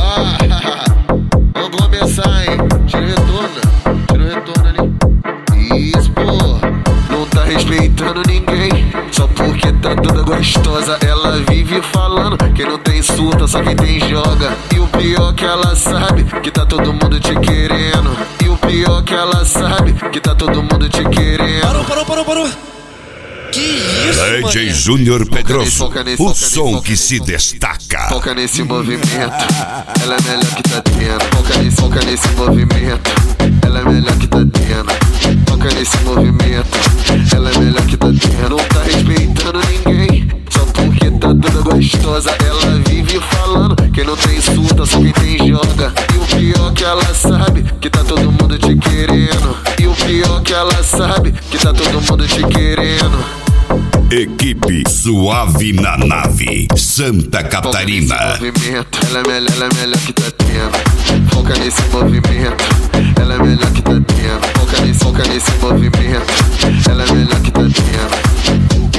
Vamos começar, hein? Tira o retorno ali. Isso, pô. Não tá respeitando ninguém, só porque tá toda gostosa. Ela vive falando, quem não tem surta, só quem tem joga. E o pior que ela sabe, que tá todo mundo te querendo. E o pior que ela sabe, que tá todo mundo te querendo. Parou. Que isso, mano? DJ Júnior Pedroso, o som que se destaca. Foca nesse movimento, ela é melhor que tá tendo. Foca nesse movimento, ela é melhor que tá tendo. Foca nesse movimento, ela é melhor que tá tendo. Não tá respeitando ninguém, só porque tá toda gostosa. Ela vive falando, quem não tem surta, só quem tem joga. E o pior que ela sabe, que tá todo mundo te querendo. E o pior que ela sabe, que tá todo mundo te querendo. Equipe Suave na Nave, Santa Catarina. Foca nesse movimento, ela é melhor que tá tendo. Foca nesse movimento, ela é melhor que tá tendo. Foca nesse movimento, ela é melhor que tá tendo.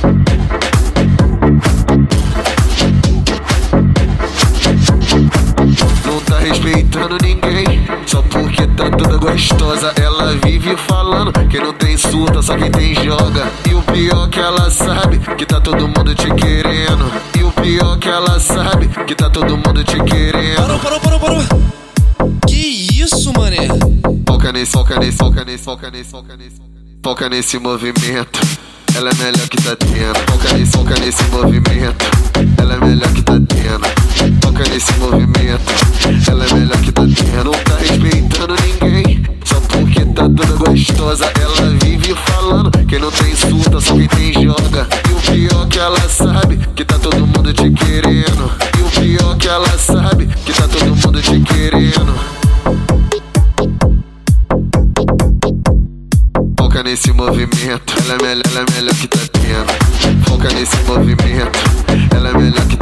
Não tá respeitando ninguém, só porque tá toda gostosa. Ela vive falando, quem não tem surta, só quem tem joga. E o pior que ela sabe, que tá todo mundo te querendo. E o pior que ela sabe, que tá todo mundo te querendo. Parou. Que isso, mané? Foca nesse movimento, ela é melhor que tá tendo. Foca nesse movimento, ela é melhor que tá tendo. Foca nesse movimento, ela é melhor que tá tendo. Não tá respeitando ninguém, só porque tá toda gostosa. Ela vive falando, quem não tem surta, só quem tem joga. E o pior que ela sabe, que tá todo mundo te querendo. E o pior que ela sabe, que tá todo mundo te querendo. Foca nesse movimento, ela é melhor que tá tendo. Foca nesse movimento, ela é melhor que